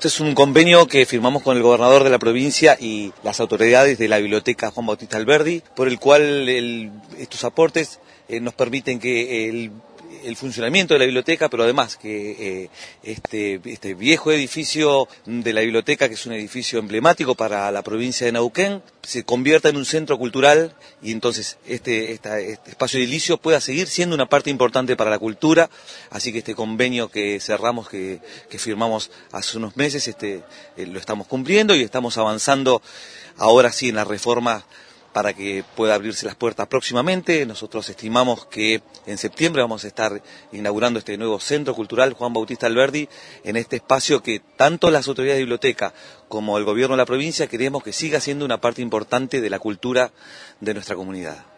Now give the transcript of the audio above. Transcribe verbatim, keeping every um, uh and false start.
Este es un convenio que firmamos con el gobernador de la provincia y las autoridades de la Biblioteca Juan Bautista Alberdi, por el cual el, estos aportes eh, nos permiten que el, el funcionamiento de la biblioteca, pero además que eh, este, este viejo edificio de la biblioteca, que es un edificio emblemático para la provincia de Neuquén, se convierta en un centro cultural y entonces este, esta, este espacio edilicio pueda seguir siendo una parte importante para la cultura. Así que este convenio que cerramos, que, que firmamos hace unos meses, este, eh, lo estamos cumpliendo y estamos avanzando ahora sí en la reforma para que pueda abrirse las puertas próximamente. Nosotros estimamos que en septiembre vamos a estar inaugurando este nuevo Centro Cultural Juan Bautista Alberdi, en este espacio que tanto las autoridades de biblioteca como el gobierno de la provincia queremos que siga siendo una parte importante de la cultura de nuestra comunidad.